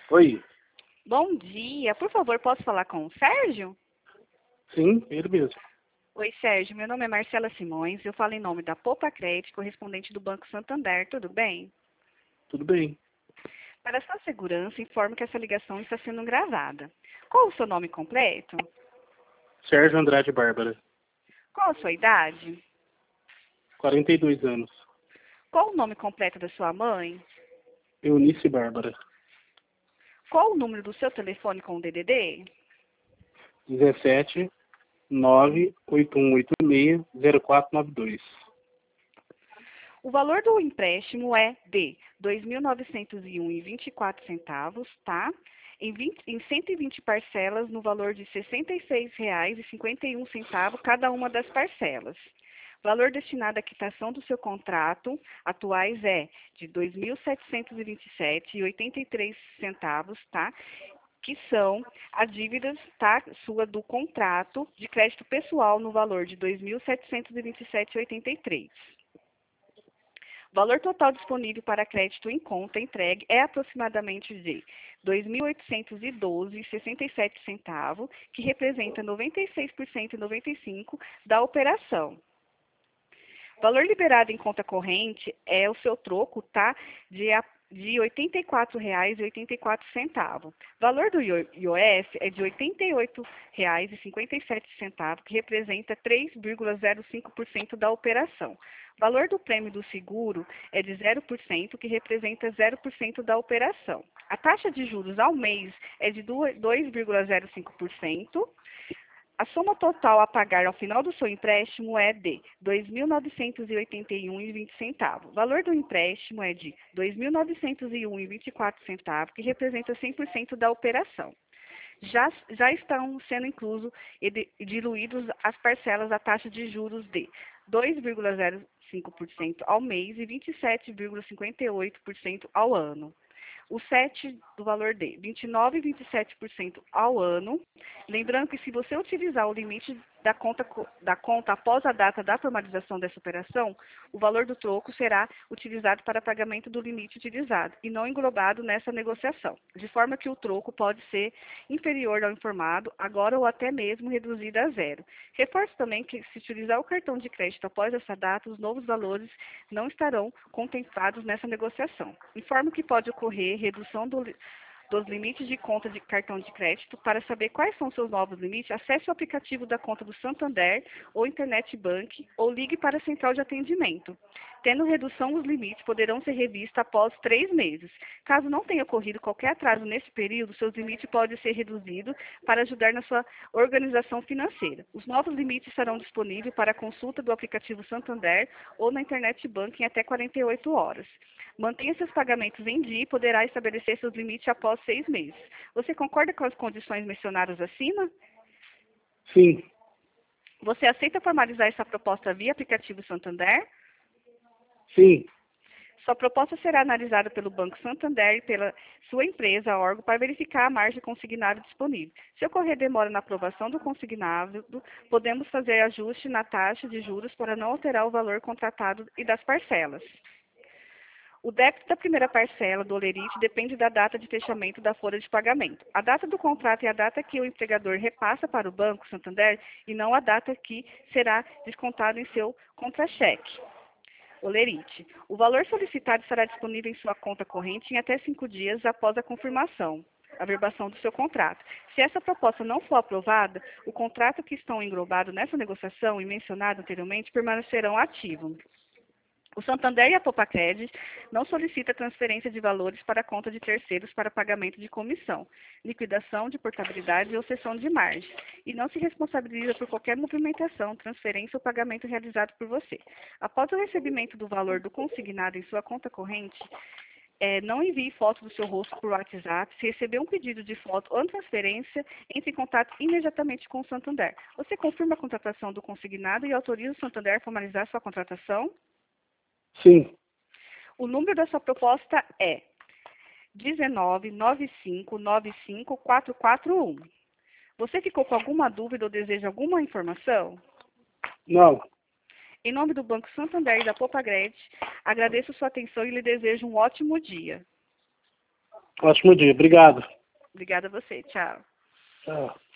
Oi, Bom dia, por favor, posso falar com o Sérgio? sim, ele mesmo. Oi, Sérgio, meu nome é Marcela Simões, eu falo em nome da Poupa Crédito, correspondente do Banco Santander, tudo bem? Tudo bem. Para sua segurança, informo que essa ligação está sendo gravada. Qual o seu nome completo? Sérgio Andrade Bárbara, Qual a sua idade? 42 anos. Qual o nome completo da sua mãe? Eunice Bárbara, Qual o número do seu telefone com o DDD? 17 98186 0492. O valor do empréstimo é de R$ 2.901,24, tá? Em 120 parcelas no valor de R$ 66,51 cada uma das parcelas. O valor destinado à quitação do seu contrato atuais é de R$ 2.727,83, tá? Que são as dívidas, tá, sua do contrato de crédito pessoal no valor de R$ 2.727,83. O valor total disponível para crédito em conta entregue é aproximadamente de R$ 2.812,67, que representa 96,95% da operação. O valor liberado em conta corrente é o seu troco, tá? De R$ 84,84. O valor do IOF é de R$ 88,57, que representa 3,05% da operação. O valor do prêmio do seguro é de 0%, que representa 0% da operação. A taxa de juros ao mês é de 2,05%. A soma total a pagar ao final do seu empréstimo é de R$ 2.981,20. O valor do empréstimo é de R$ 2.901,24, que representa 100% da operação. Já estão sendo inclusos e diluídos as parcelas da taxa de juros de 2,05% ao mês e 27,58% ao ano. O 7 do valor de 29,27% ao ano. Lembrando que se você utilizar o limite da conta após a data da formalização dessa operação, o valor do troco será utilizado para pagamento do limite utilizado e não englobado nessa negociação, de forma que o troco pode ser inferior ao informado agora ou até mesmo reduzido a zero. Reforço também que, se utilizar o cartão de crédito após essa data, os novos valores não estarão contemplados nessa negociação. Informo que pode ocorrer redução dos limites de conta de cartão de crédito. Para saber quais são seus novos limites, acesse o aplicativo da conta do Santander ou Internet Bank ou ligue para a central de atendimento. Tendo redução, os limites poderão ser revistos após 3 meses. Caso não tenha ocorrido qualquer atraso nesse período, seus limites podem ser reduzidos para ajudar na sua organização financeira. Os novos limites estarão disponíveis para consulta do aplicativo Santander ou na Internet Bank em até 48 horas. Mantenha seus pagamentos em dia e poderá estabelecer seus limites após 6 meses. Você concorda com as condições mencionadas acima? Sim, Você aceita formalizar essa proposta via aplicativo Santander? sim, Sua proposta será analisada pelo Banco Santander e pela sua empresa, órgão, para verificar a margem consignável disponível. Se ocorrer demora na aprovação do consignável, podemos fazer ajuste na taxa de juros para não alterar o valor contratado e das parcelas. O débito da primeira parcela do Olerite depende da data de fechamento da folha de pagamento. A data do contrato é a data que o empregador repassa para o Banco Santander e não a data que será descontado em seu contra-cheque. Olerite. O valor solicitado estará disponível em sua conta corrente em até 5 dias após a confirmação, a verbação do seu contrato. Se essa proposta não for aprovada, o contrato que estão englobado nessa negociação e mencionado anteriormente permanecerão ativos. O Santander e a Popacred não solicita transferência de valores para a conta de terceiros para pagamento de comissão, liquidação de portabilidade ou cessão de margem, e não se responsabiliza por qualquer movimentação, transferência ou pagamento realizado por você. Após o recebimento do valor do consignado em sua conta corrente, não envie foto do seu rosto por WhatsApp. Se receber um pedido de foto ou transferência, entre em contato imediatamente com o Santander. Você confirma a contratação do consignado e autoriza o Santander a formalizar sua contratação? sim. O número da sua proposta é 1995954441. Você ficou com alguma dúvida ou deseja alguma informação? Não, Em nome do Banco Santander e da Popagred, agradeço sua atenção e lhe desejo um ótimo dia. Ótimo dia. Obrigado. Obrigada a você. Tchau. Tchau.